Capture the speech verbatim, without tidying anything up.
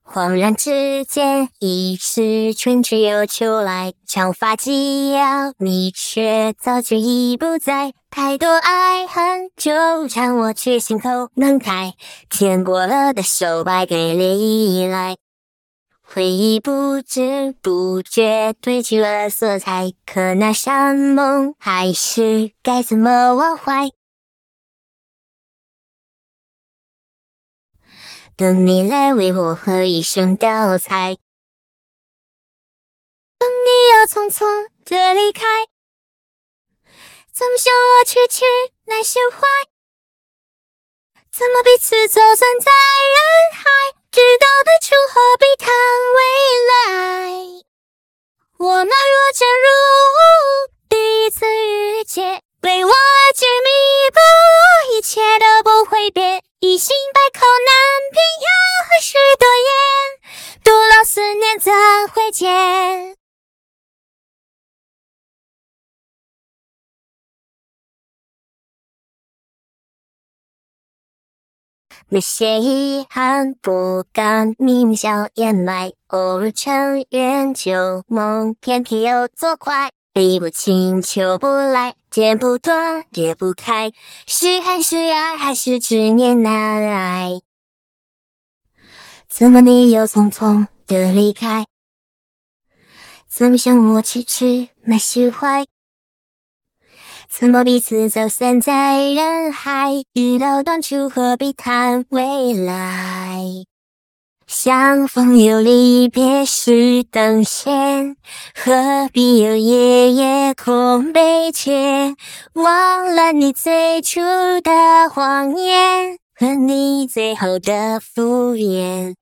恍然之间，已是春去又秋来，长发及腰，你却早就已不在。太多爱恨纠缠，我却心口难开，牵过了的手，败给了依赖。回忆不知不觉褪去了色彩，可那扇梦还是该怎么忘怀？等你来为我喝一声倒彩，等你又匆匆的离开，怎么想我痴痴难释怀？怎么彼此走散在人海，知道当初何必谈未来？我们若真如第一次遇见，为我而执迷不悟，一切都不会变，一心百口难辩，要何须多言？独老思念怎会见？那些遗憾不敢明笑掩埋，偶尔成缘旧梦，偏偏又作怪。理不清求不来，剪不断裂不开，是恨是爱还是执念难挨？怎么你又匆匆的离开？怎么想我痴痴难释怀？怎么彼此走散在人海，遇到当初何必谈未来？相逢有离别时等闲，何必有夜夜空悲切？忘了你最初的谎言，和你最后的敷衍。